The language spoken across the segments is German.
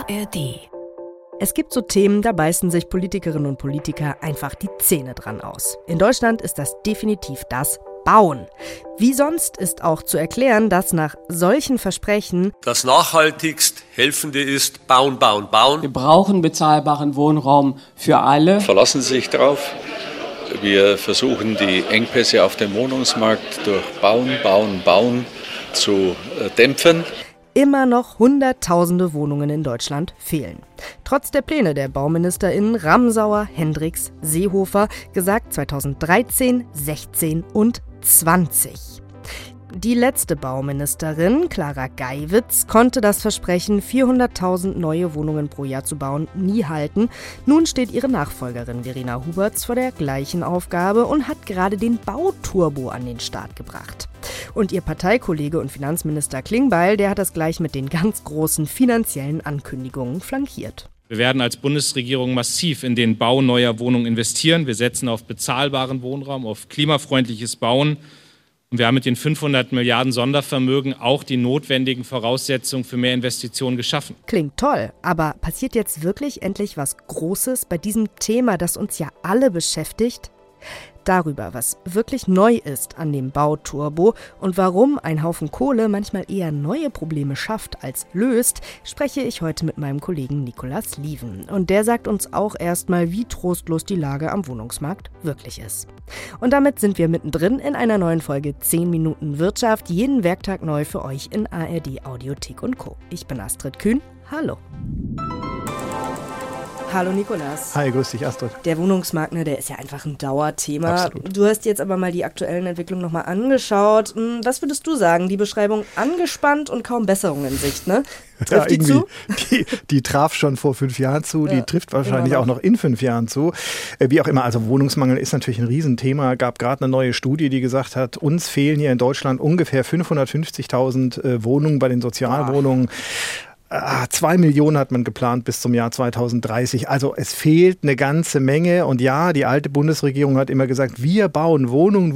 ARD. Es gibt so Themen, da beißen sich Politikerinnen und Politiker einfach die Zähne dran aus. In Deutschland ist das definitiv das Bauen. Wie sonst ist auch zu erklären, dass nach solchen Versprechen das nachhaltigst Helfende ist bauen, bauen, bauen. Wir brauchen bezahlbaren Wohnraum für alle. Verlassen Sie sich drauf. Wir versuchen, die Engpässe auf dem Wohnungsmarkt durch Bauen, Bauen, Bauen zu dämpfen. Immer noch Hunderttausende Wohnungen in Deutschland fehlen. Trotz der Pläne der BauministerInnen Ramsauer, Hendricks, Seehofer, gesagt 2013, 16 und 20. Die letzte Bauministerin, Clara Geiwitz, konnte das Versprechen, 400.000 neue Wohnungen pro Jahr zu bauen, nie halten. Nun steht ihre Nachfolgerin Verena Huberts vor der gleichen Aufgabe und hat gerade den Bauturbo an den Start gebracht. Und ihr Parteikollege und Finanzminister Klingbeil, der hat das gleich mit den ganz großen finanziellen Ankündigungen flankiert. Wir werden als Bundesregierung massiv in den Bau neuer Wohnungen investieren. Wir setzen auf bezahlbaren Wohnraum, auf klimafreundliches Bauen. Und wir haben mit den 500 Milliarden Sondervermögen auch die notwendigen Voraussetzungen für mehr Investitionen geschaffen. Klingt toll, aber passiert jetzt wirklich endlich was Großes bei diesem Thema, das uns ja alle beschäftigt? Darüber, was wirklich neu ist an dem Bauturbo und warum ein Haufen Kohle manchmal eher neue Probleme schafft als löst, spreche ich heute mit meinem Kollegen Nikolaus Lieven. Und der sagt uns auch erstmal, wie trostlos die Lage am Wohnungsmarkt wirklich ist. Und damit sind wir mittendrin in einer neuen Folge 10 Minuten Wirtschaft, jeden Werktag neu für euch in ARD Audiothek und Co. Ich bin Astrid Kühn. Hallo. Hallo Nikolaus. Hi, grüß dich Astrid. Der Wohnungsmarkt, der ist ja einfach ein Dauerthema. Absolut. Du hast jetzt aber mal die aktuellen Entwicklungen nochmal angeschaut. Was würdest du sagen? Die Beschreibung angespannt und kaum Besserung in Sicht, ne? Trifft die zu? Die traf schon vor 5 Jahren zu, die trifft wahrscheinlich auch noch in 5 Jahren zu. Wie auch immer, also Wohnungsmangel ist natürlich ein Riesenthema. Gab gerade eine neue Studie, die gesagt hat, uns fehlen hier in Deutschland ungefähr 550.000 Wohnungen bei den Sozialwohnungen. 2 Millionen hat man geplant bis zum Jahr 2030. Also es fehlt eine ganze Menge. Und ja, die alte Bundesregierung hat immer gesagt, wir bauen Wohnungen,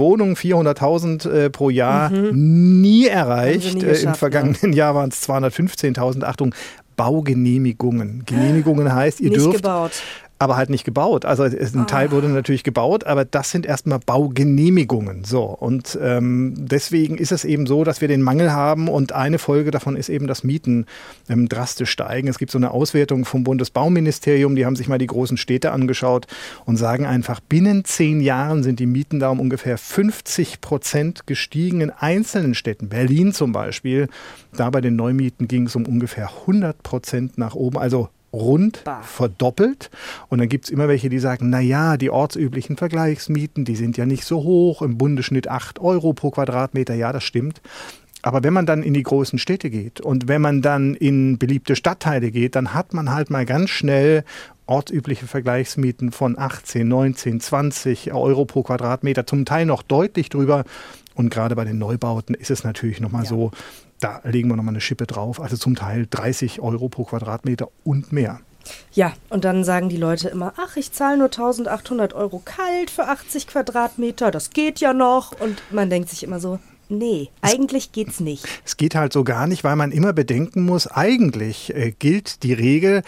400.000 pro Jahr. Nie erreicht. Im vergangenen Jahr waren es 215.000. Achtung, Baugenehmigungen. Genehmigungen heißt, ihr nicht dürft... gebaut. Aber halt nicht gebaut. Also ein Teil wurde natürlich gebaut, aber das sind erstmal Baugenehmigungen. So, und deswegen ist es eben so, dass wir den Mangel haben und eine Folge davon ist eben, dass Mieten drastisch steigen. Es gibt so eine Auswertung vom Bundesbauministerium, die haben sich mal die großen Städte angeschaut und sagen einfach, binnen 10 Jahren sind die Mieten da um ungefähr 50% gestiegen in einzelnen Städten. Berlin zum Beispiel, da bei den Neumieten ging es um ungefähr 100% nach oben, also rund verdoppelt. Und dann gibt es immer welche, die sagen, naja, die ortsüblichen Vergleichsmieten, die sind ja nicht so hoch, im Bundesschnitt 8 Euro pro Quadratmeter. Ja, das stimmt. Aber wenn man dann in die großen Städte geht und wenn man dann in beliebte Stadtteile geht, dann hat man halt mal ganz schnell ortsübliche Vergleichsmieten von 18, 19, 20 Euro pro Quadratmeter, zum Teil noch deutlich drüber. Und gerade bei den Neubauten ist es natürlich nochmal so, da legen wir nochmal eine Schippe drauf, also zum Teil 30 Euro pro Quadratmeter und mehr. Ja, und dann sagen die Leute immer, ach, ich zahle nur 1.800 Euro kalt für 80 Quadratmeter, das geht ja noch. Und man denkt sich immer so, nee, eigentlich geht's nicht. Es geht halt so gar nicht, weil man immer bedenken muss, eigentlich gilt die Regel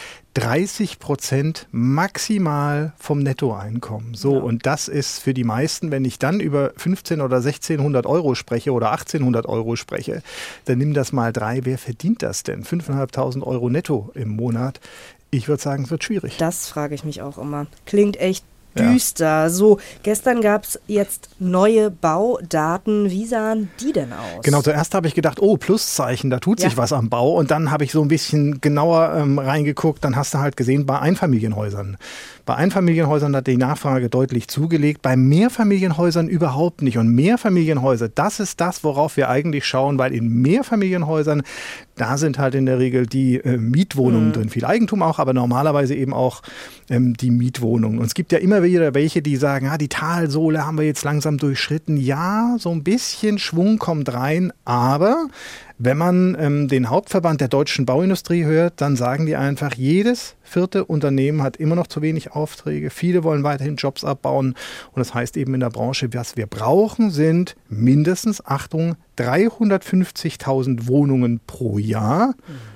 30% maximal vom Nettoeinkommen. So, und das ist für die meisten, wenn ich dann über 1.500 oder 1.600 Euro spreche oder 1.800 Euro spreche, dann nimm das mal 3. Wer verdient das denn? 5.500 Euro netto im Monat. Ich würde sagen, es wird schwierig. Das frage ich mich auch immer. Klingt echt düster. Ja. So, gestern gab es jetzt neue Baudaten. Wie sahen die denn aus? Genau, zuerst habe ich gedacht, Pluszeichen, da tut sich was am Bau. Und dann habe ich so ein bisschen genauer reingeguckt. Dann hast du halt gesehen, bei Einfamilienhäusern. Bei Einfamilienhäusern hat die Nachfrage deutlich zugelegt, bei Mehrfamilienhäusern überhaupt nicht. Und Mehrfamilienhäuser, das ist das, worauf wir eigentlich schauen, weil in Mehrfamilienhäusern, da sind halt in der Regel die Mietwohnungen drin. Viel Eigentum auch, aber normalerweise eben auch die Mietwohnungen. Und es gibt ja immer wieder welche, die sagen, die Talsohle haben wir jetzt langsam durchschritten. Ja, so ein bisschen Schwung kommt rein, aber wenn man den Hauptverband der deutschen Bauindustrie hört, dann sagen die einfach, jedes 4. Unternehmen hat immer noch zu wenig Aufträge. Viele wollen weiterhin Jobs abbauen. Und das heißt eben in der Branche, was wir brauchen, sind mindestens, Achtung, 350.000 Wohnungen pro Jahr.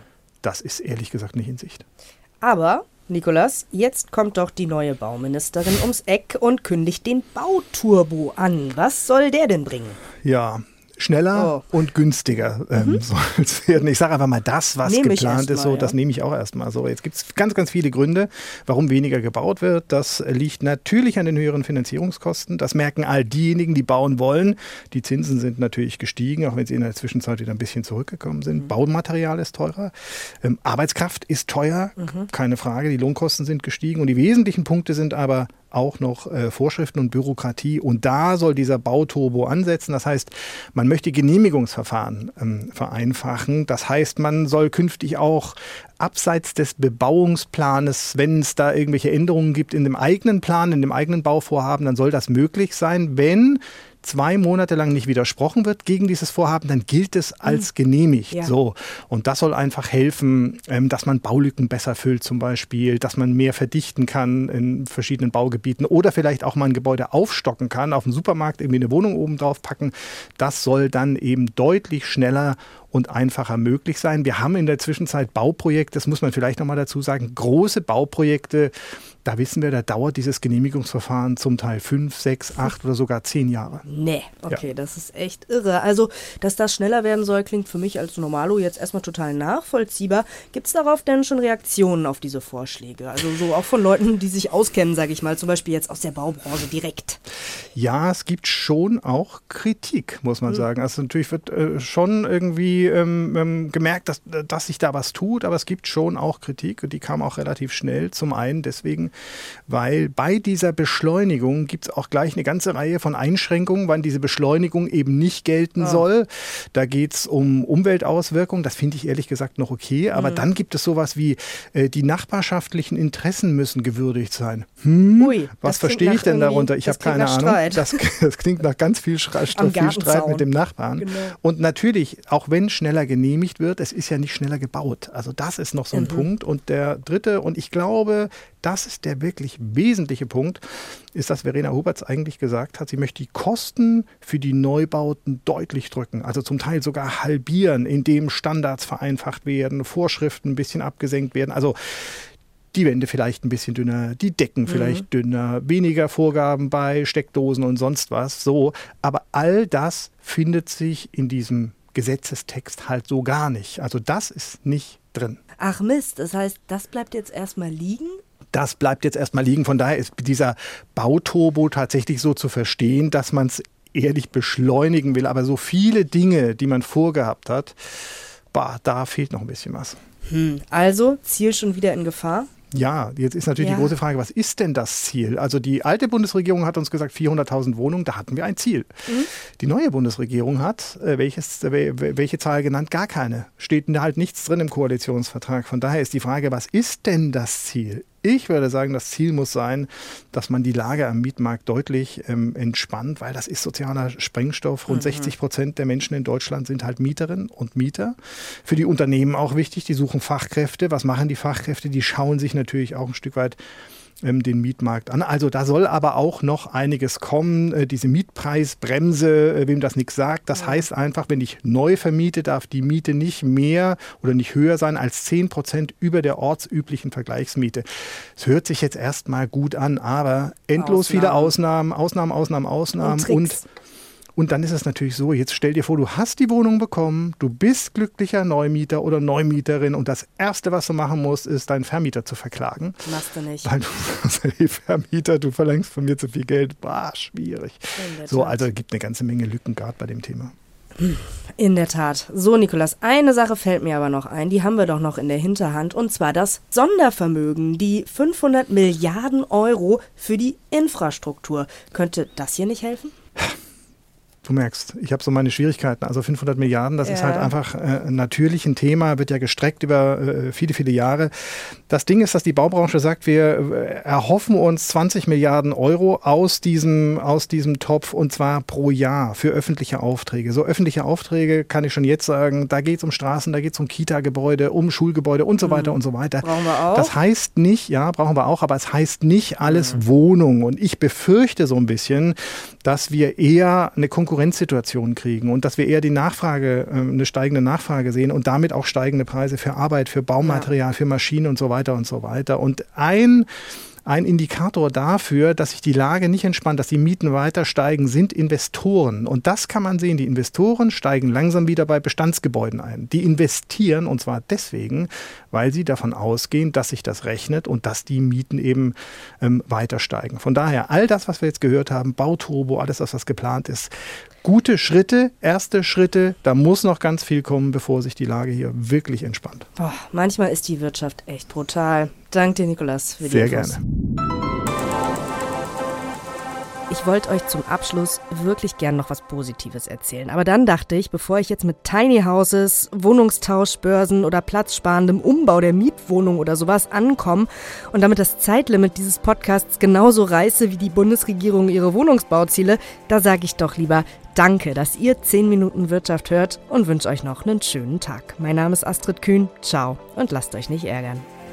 das ist ehrlich gesagt nicht in Sicht. Aber, Nicolas, jetzt kommt doch die neue Bauministerin ums Eck und kündigt den Bauturbo an. Was soll der denn bringen? Ja, schneller und günstiger soll es werden. Ich sage einfach mal, das, was geplant ist, das nehme ich auch erstmal so. Jetzt gibt es ganz, ganz viele Gründe, warum weniger gebaut wird. Das liegt natürlich an den höheren Finanzierungskosten. Das merken all diejenigen, die bauen wollen. Die Zinsen sind natürlich gestiegen, auch wenn sie in der Zwischenzeit wieder ein bisschen zurückgekommen sind. Baumaterial ist teurer. Arbeitskraft ist teuer, keine Frage. Die Lohnkosten sind gestiegen. Und die wesentlichen Punkte sind aber auch noch Vorschriften und Bürokratie. Und da soll dieser Bauturbo ansetzen. Das heißt, man möchte Genehmigungsverfahren vereinfachen. Das heißt, man soll künftig auch abseits des Bebauungsplanes, wenn es da irgendwelche Änderungen gibt in dem eigenen Plan, in dem eigenen Bauvorhaben, dann soll das möglich sein. Wenn 2 Monate lang nicht widersprochen wird gegen dieses Vorhaben, dann gilt es als genehmigt. Ja. So. Und das soll einfach helfen, dass man Baulücken besser füllt zum Beispiel, dass man mehr verdichten kann in verschiedenen Baugebieten oder vielleicht auch mal ein Gebäude aufstocken kann, auf dem Supermarkt irgendwie eine Wohnung oben drauf packen. Das soll dann eben deutlich schneller und einfacher möglich sein. Wir haben in der Zwischenzeit Bauprojekte, das muss man vielleicht noch mal dazu sagen, große Bauprojekte, da wissen wir, da dauert dieses Genehmigungsverfahren zum Teil 5, 6, 8 oder sogar 10 Jahre. Nee, okay, das ist echt irre. Also, dass das schneller werden soll, klingt für mich als Normalo jetzt erstmal total nachvollziehbar. Gibt es darauf denn schon Reaktionen auf diese Vorschläge? Also so auch von Leuten, die sich auskennen, sage ich mal, zum Beispiel jetzt aus der Baubranche direkt. Ja, es gibt schon auch Kritik, muss man sagen. Also natürlich wird schon irgendwie gemerkt, dass sich da was tut, aber es gibt schon auch Kritik und die kam auch relativ schnell. Zum einen deswegen, weil bei dieser Beschleunigung gibt es auch gleich eine ganze Reihe von Einschränkungen, wann diese Beschleunigung eben nicht gelten soll. Da geht es um Umweltauswirkungen, das finde ich ehrlich gesagt noch okay, aber dann gibt es sowas wie, die nachbarschaftlichen Interessen müssen gewürdigt sein. Ui, was verstehe ich denn darunter? Ich habe keine Ahnung. Das klingt nach ganz viel Streit mit dem Nachbarn. Genau. Und natürlich, auch wenn schneller genehmigt wird, es ist ja nicht schneller gebaut. Also das ist noch so ein Punkt. Und der dritte, und ich glaube, das ist der wirklich wesentliche Punkt, ist, dass Verena Huberts eigentlich gesagt hat, sie möchte die Kosten für die Neubauten deutlich drücken, also zum Teil sogar halbieren, indem Standards vereinfacht werden, Vorschriften ein bisschen abgesenkt werden, also die Wände vielleicht ein bisschen dünner, die Decken vielleicht dünner, weniger Vorgaben bei Steckdosen und sonst was, so. Aber all das findet sich in diesem Gesetzestext halt so gar nicht. Also das ist nicht drin. Ach Mist, das heißt, das bleibt jetzt erstmal liegen? Das bleibt jetzt erstmal liegen. Von daher ist dieser Bauturbo tatsächlich so zu verstehen, dass man es ehrlich beschleunigen will. Aber so viele Dinge, die man vorgehabt hat, da fehlt noch ein bisschen was. Also, Ziel schon wieder in Gefahr? Ja, jetzt ist natürlich die große Frage, was ist denn das Ziel? Also die alte Bundesregierung hat uns gesagt 400.000 Wohnungen, da hatten wir ein Ziel. Die neue Bundesregierung hat, welche Zahl genannt? Gar keine. Steht da halt nichts drin im Koalitionsvertrag. Von daher ist die Frage, was ist denn das Ziel? Ich würde sagen, das Ziel muss sein, dass man die Lage am Mietmarkt deutlich entspannt, weil das ist sozialer Sprengstoff. Rund 60% der Menschen in Deutschland sind halt Mieterinnen und Mieter. Für die Unternehmen auch wichtig, die suchen Fachkräfte. Was machen die Fachkräfte? Die schauen sich natürlich auch ein Stück weit den Mietmarkt an. Also da soll aber auch noch einiges kommen. Diese Mietpreisbremse, wem das nichts sagt, das heißt einfach, wenn ich neu vermiete, darf die Miete nicht mehr oder nicht höher sein als 10% über der ortsüblichen Vergleichsmiete. Es hört sich jetzt erstmal gut an, aber endlos viele Ausnahmen. Und dann ist es natürlich so, jetzt stell dir vor, du hast die Wohnung bekommen, du bist glücklicher Neumieter oder Neumieterin und das Erste, was du machen musst, ist, deinen Vermieter zu verklagen. Machst du nicht. Weil du sagst, hey Vermieter, du verlangst von mir zu viel Geld. Schwierig. So, also es gibt eine ganze Menge Lücken gerade bei dem Thema. In der Tat. So, Nicolas, eine Sache fällt mir aber noch ein, die haben wir doch noch in der Hinterhand, und zwar das Sondervermögen, die 500 Milliarden Euro für die Infrastruktur. Könnte das hier nicht helfen? Du merkst, ich habe so meine Schwierigkeiten. Also 500 Milliarden, das ist halt einfach natürlich ein Thema, wird ja gestreckt über viele, viele Jahre. Das Ding ist, dass die Baubranche sagt, wir erhoffen uns 20 Milliarden Euro aus diesem Topf, und zwar pro Jahr für öffentliche Aufträge. So öffentliche Aufträge, kann ich schon jetzt sagen, da geht es um Straßen, da geht es um Kita-Gebäude, um Schulgebäude und so weiter und so weiter. Brauchen wir auch? Das heißt nicht, brauchen wir auch, aber es heißt nicht alles Wohnung. Und ich befürchte so ein bisschen, dass wir eher eine Konkurrenz Konkurrenzsituation kriegen und dass wir eher die Nachfrage, eine steigende Nachfrage sehen und damit auch steigende Preise für Arbeit, für Baumaterial, für Maschinen und so weiter und so weiter. Und ein Indikator dafür, dass sich die Lage nicht entspannt, dass die Mieten weiter steigen, sind Investoren. Und das kann man sehen. Die Investoren steigen langsam wieder bei Bestandsgebäuden ein. Die investieren, und zwar deswegen, weil sie davon ausgehen, dass sich das rechnet und dass die Mieten eben weiter steigen. Von daher, all das, was wir jetzt gehört haben, Bauturbo, alles, was geplant ist, gute Schritte, erste Schritte, da muss noch ganz viel kommen, bevor sich die Lage hier wirklich entspannt. Boah, manchmal ist die Wirtschaft echt brutal. Danke dir, Nikolaus, für die Infos. Sehr gerne. Ich wollte euch zum Abschluss wirklich gern noch was Positives erzählen. Aber dann dachte ich, bevor ich jetzt mit Tiny Houses, Wohnungstauschbörsen oder platzsparendem Umbau der Mietwohnung oder sowas ankomme und damit das Zeitlimit dieses Podcasts genauso reiße wie die Bundesregierung ihre Wohnungsbauziele, da sage ich doch lieber Danke, dass ihr 10 Minuten Wirtschaft hört und wünsche euch noch einen schönen Tag. Mein Name ist Astrid Kühn. Ciao und lasst euch nicht ärgern.